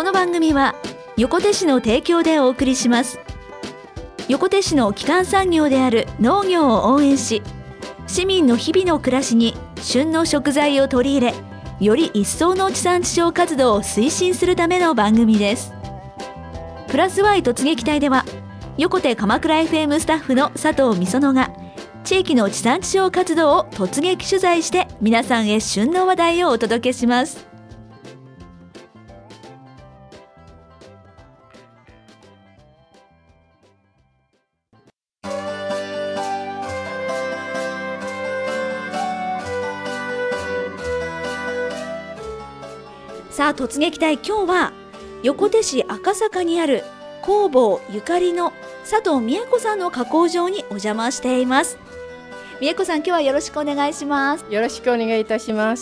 この番組は横手市の提供でお送りします。横手市の基幹産業である農業を応援し、市民の日々の暮らしに旬の食材を取り入れ、より一層の地産地消活動を推進するための番組です。プラス Y 突撃隊では、横手鎌倉 FM スタッフの佐藤美園が地域の地産地消活動を突撃取材して、皆さんへ旬の話題をお届けします。さあ、突撃隊、今日は横手市赤坂にある工房ゆかりの佐藤美恵子さんの加工場にお邪魔しています。美恵子さん、今日はよろしくお願いします。 よろしくお願いいたします。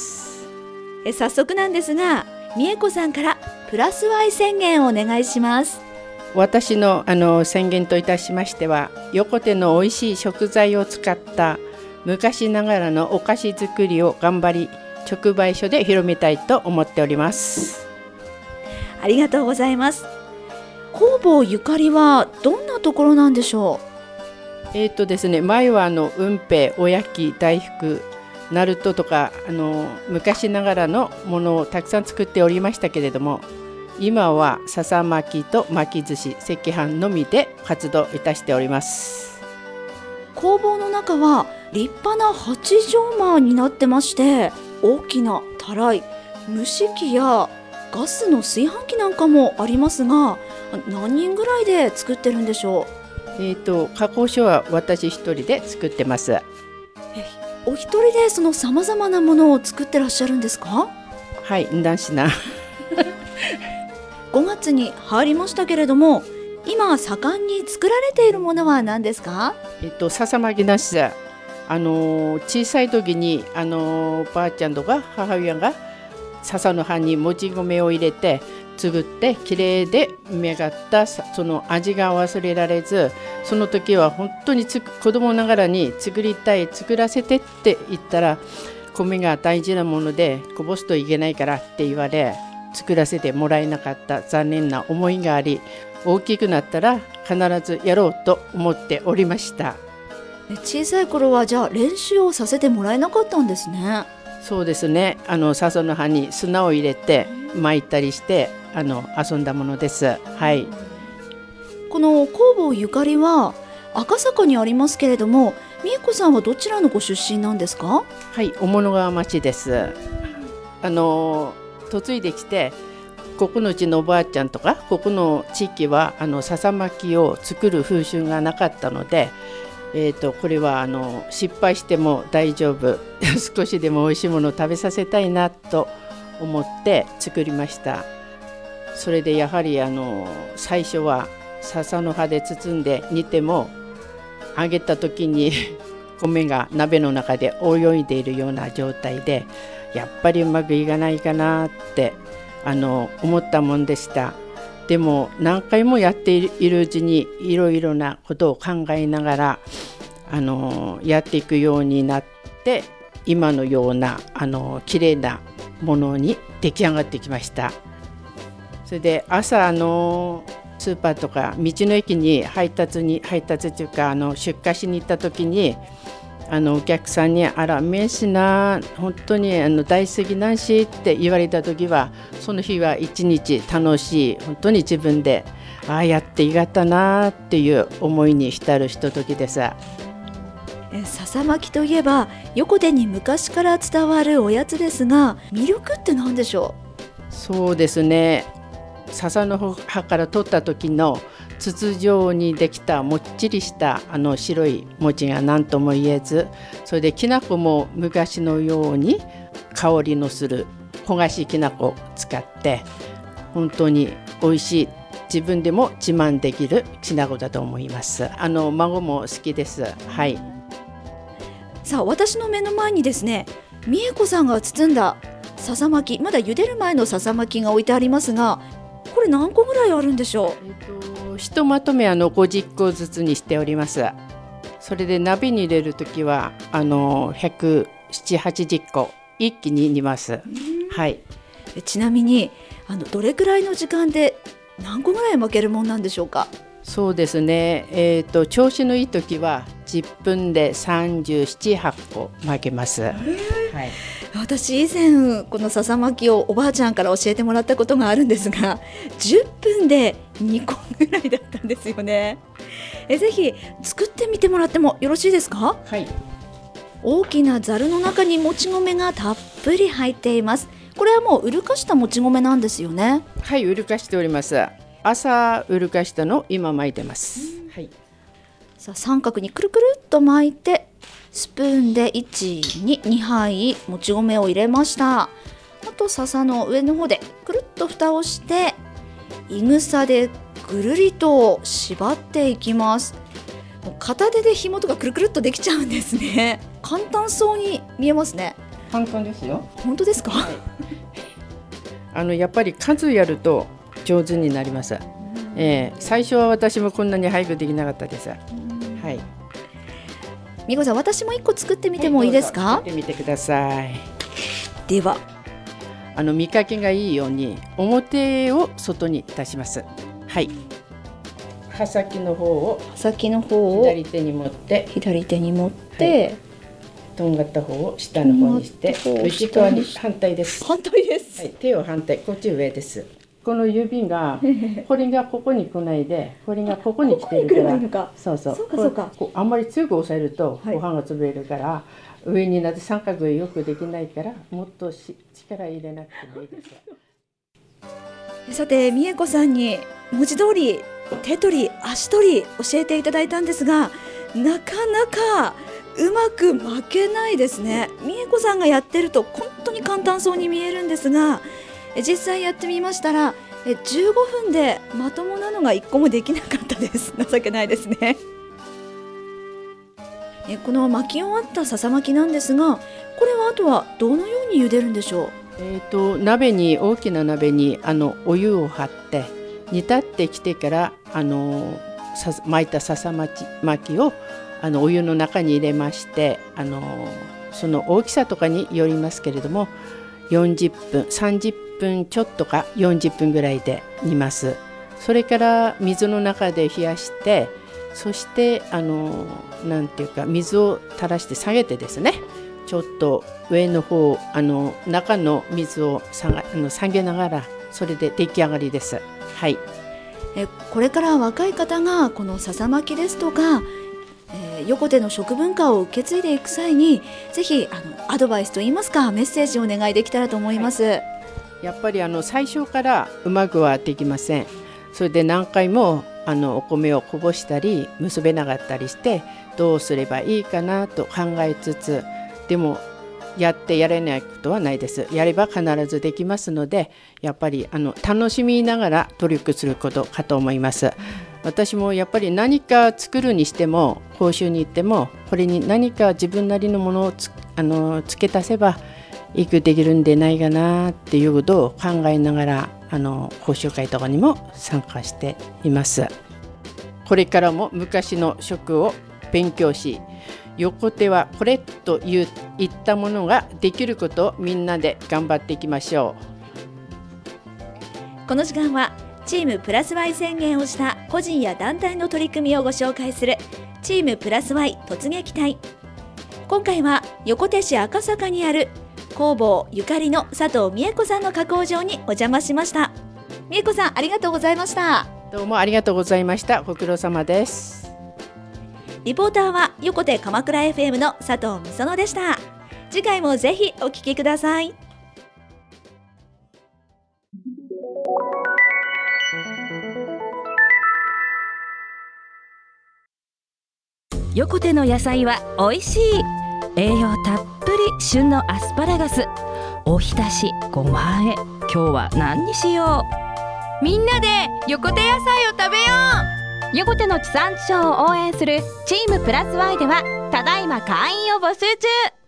早速なんですが、美恵子さんからプラス Y 宣言をお願いします。 私の宣言といたしましては、横手の美味しい食材を使った昔ながらのお菓子作りを頑張り、直売所で広めたいと思っております。 ありがとうございます。工房ゆかりはどんなところなんでしょう？ですね、前は運平、おやき、大福、ナルトとか昔ながらのものをたくさん作っておりましたけれども、今は笹巻きと巻き寿司、赤飯のみで活動いたしております。 工房の中は立派な八畳間になってまして、大きなたらい、蒸し器やガスの炊飯器なんかもありますが、何人ぐらいで作ってるんでしょう？加工所は私一人で作ってます。 お一人でそのさまざまなものを作ってらっしゃるんですか？ はい、何品 5月に入りましたけれども、今盛んに作られているものは何ですか？ 笹巻きなしで、小さい時にばあちゃんとか母親が笹の葉にもち米を入れて作って、きれいで芽がったその味が忘れられず、その時は本当に子供ながらに作りたい、作らせてって言ったら、米が大事なものでこぼすといけないからって言われ、作らせてもらえなかった残念な思いがあり、大きくなったら必ずやろうと思っておりました。 小さい頃はじゃあ練習をさせてもらえなかったんですね。 そうですね、笹の葉に砂を入れて巻いたりして遊んだものです。はい。 この工房ゆかりは赤坂にありますけれども、美恵子さんはどちらのご出身なんですか？ はい、雄物川町です。嫁いできて、ここのうちのおばあちゃんとかここの地域は笹巻きを作る風習がなかったので、これは失敗しても大丈夫少しでも美味しいものを食べさせたいなと思って作りました。それでやはり最初は笹の葉で包んで煮ても、揚げた時に米が鍋の中で泳いでいるような状態で、やっぱりうまくいかないかなって思ったもんでした。でも何回もやっているうちにいろいろなことを考えながらやっていくようになって、今のような綺麗なものに出来上がってきました。それで朝スーパーとか道の駅に配達というか出荷しに行った時にお客さんにあら名刺な本当に大好きなんしって言われた時は、その日は一日楽しい、本当に自分でやっていがったなっていう思いに浸るひとときです。 笹巻きといえば横手に昔から伝わるおやつですが、魅力って何でしょう？そうですね、笹の葉から取った時の筒状にできたもっちりした白い餅が何とも言えず、それできな粉も昔のように香りのする焦がしきな粉を使って本当に美味しい、自分でも自慢できるきな粉だと思います。孫も好きです。はい。 さあ、私の目の前にですね、美恵子さんが包んだ笹巻き、まだ茹でる前の笹巻きが置いてありますが、これ何個ぐらいあるんでしょう？ひとまとめ50個ずつにしております。それで鍋に入れるときは170、80個一気に煮ます。はい。 ちなみにどれくらいの時間で何個ぐらい巻けるもんなんでしょうか？ そうですね、調子のいい時は10分で37、8個巻けます。はい、 私以前この笹巻きをおばあちゃんから教えてもらったことがあるんですが、10分で2個ぐらいだったんですよね。ぜひ作ってみてもらってもよろしいですか？ はい。 大きなざるの中にもち米がたっぷり入っています。これはもううるかしたもち米なんですよね？ はい、うるかしております。朝うるかしたのを今巻いてます。はい。 さあ三角にくるくるっと巻いて、スプーンで1、2、2杯もち米を入れました。あと笹の上の方でくるっと蓋をして、いぐさでぐるりと縛っていきます。もう片手で紐とかくるくるっとできちゃうんですね。簡単そうに見えますね。 簡単ですよ。 本当ですか？ はい、やっぱり数やると上手になります。最初は私もこんなに早くできなかったです。はい。 みこさん、私も1個作ってみてもいいですか？ 作ってみてください。 では、 見かけがいいように表を外に出します。はい。刃先の方を左手に持って、とんがった方を下の方にして、内側に反対です。 反対です。 はい、手を反対、こっち上です。この指がこれがここに来ないで、これがここに来てるから、そうか。あんまり強く押さえるとご飯が潰れるから、上になって三角がよくできないから、もっと力入れなくてもいいです。 さて、美恵子さんに文字通り手取り足取り教えていただいたんですが、なかなかうまく巻けないですね。美恵子さんがやってると本当に簡単そうに見えるんですが、実際やってみましたら15分でまともなのが1個もできなかったです。情けないですね。この巻き終わった笹巻きなんですが、これはあとはどのように茹でるんでしょう？ 大きな鍋にお湯を張って、煮立ってきてから巻いた笹巻きをお湯の中に入れまして、その大きさとかによりますけれども、40分30分ちょっとか40分ぐらいで煮ます。それから水の中で冷やして、そしてなんていうか、水を垂らして下げてですね、ちょっと上の方中の水を下げながら、それで出来上がりです。はい。 これから若い方がこの笹巻きですとか、横手の食文化を受け継いでいく際に、ぜひアドバイスといいますか、メッセージをお願いできたらと思います。はい、 やっぱり最初からうまくはできません。それで何回もお米をこぼしたり結べなかったりして、どうすればいいかなと考えつつ、でもやれないことはないです。やれば必ずできますので、やっぱり楽しみながら努力することかと思います。私もやっぱり何か作るにしても、講習に行っても、これに何か自分なりのものを付け足せばいくできるんでないかなっていうことを考えながら講習会とかにも参加しています。これからも昔の食を勉強し、横手はこれといったものができることをみんなで頑張っていきましょう。この時間はチームプラス Y 宣言をした個人や団体の取り組みをご紹介するチームプラス Y 突撃隊。今回は横手市赤坂にある工房ゆかりの佐藤美恵子さんの加工場にお邪魔しました。美恵子さん、ありがとうございました。 どうもありがとうございました。ご苦労様です。 リポーターは横手鎌倉 FM の佐藤美園でした。次回もぜひお聞きください。 横手の野菜はおいしい。栄養たっぷり旬のアスパラガス、おひたし、ごまあえ、今日は何にしよう。 みんなで横手野菜を食べよう。横手の地産地消を応援するチームプラス Y ではただいま会員を募集中。